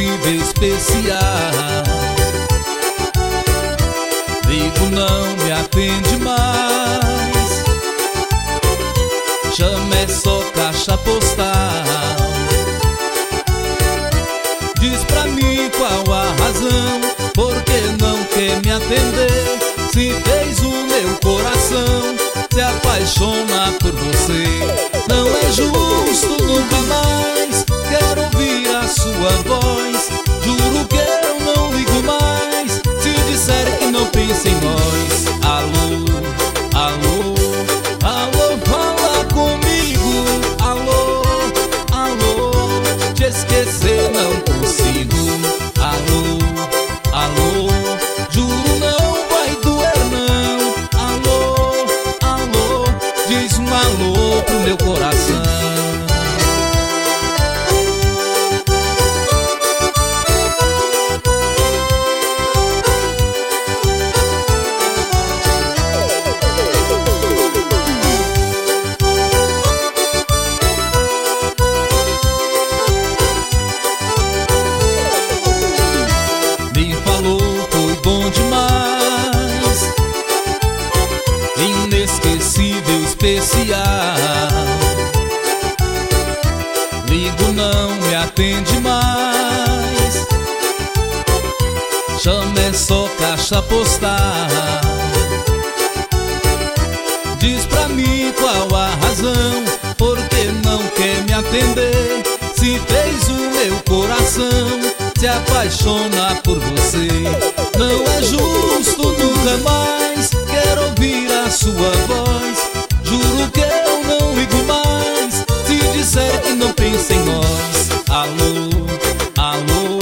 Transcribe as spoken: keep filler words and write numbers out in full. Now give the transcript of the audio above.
inesquecível, especial. Ligo, não me atende mais. Chama, é só caixa postal. Diz pra mim qual a razão, porque não quer me atender. Se fez o meu coração se apaixona por você. Não é justo, nunca mais quero ouvir a sua voz. Juro que eu não ligo mais se disser que não pensa em nós. Alô, alô, alô, fala comigo. Alô, alô, te esquecer não consigo. Alô, alô, juro não vai doer não. Alô, alô, diz um alô pro meu coração. Me falou, foi bom demais, inesquecível, especial. Ligo, não me atende mais. Chama, é só caixa postal. Diz pra mim qual a razão, porque não quer me atender. Se fez o meu coração se apaixona por você. Não é justo, nunca mais quero ouvir a sua voz. Juro que eu não ligo mais se disser que não pensa em nós. Alô, alô,